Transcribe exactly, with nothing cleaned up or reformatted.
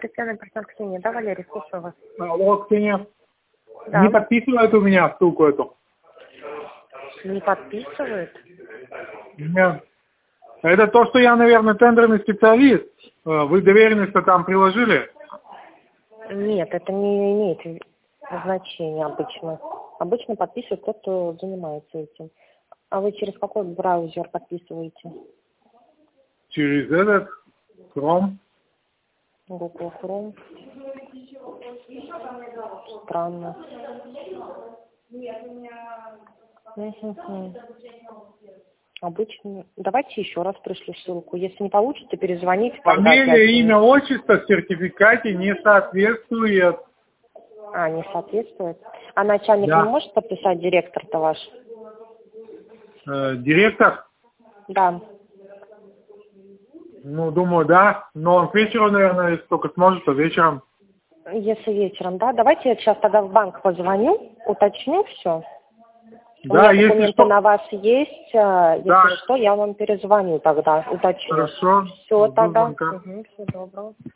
Кристиана, партнер Ксения, да, Валерий, слушаю вас. Алло, Ксения. Да. Не подписывает у меня ссылку эту. Не подписывает? Нет. Это то, что я, наверное, тендерный специалист. Вы доверенность-то там приложили? Нет, это не имеет значения обычно. Обычно подписывает тот, кто занимается этим. А вы через какой браузер подписываете? Через этот Chrome. Google Chrome. Странно. Угу. Обычно. Давайте еще раз пришлю ссылку. Если не получится, перезвоните. Фамилия, имя, отчество в сертификате не соответствует. А, не соответствует. А начальник Да. не может подписать, директор-то ваш? Э, директор? Да. Ну, думаю, да. Но он к вечеру, наверное, если только сможет, то вечером. Если вечером, да. Давайте я сейчас тогда в банк позвоню, уточню все. Да, У меня если документы что. на вас есть. Если Да. что, я вам перезвоню тогда, уточню. Хорошо. Все Жду тогда. звонка. Угу, всего доброго.